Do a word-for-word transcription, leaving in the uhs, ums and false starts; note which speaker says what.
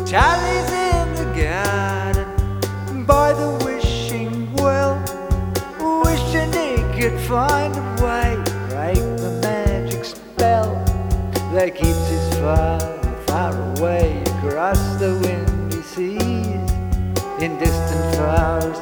Speaker 1: Charlie's in the garden by the wishing well, wishing he could find a way to break the magic spell that keeps his father far away across the windy seas in distant far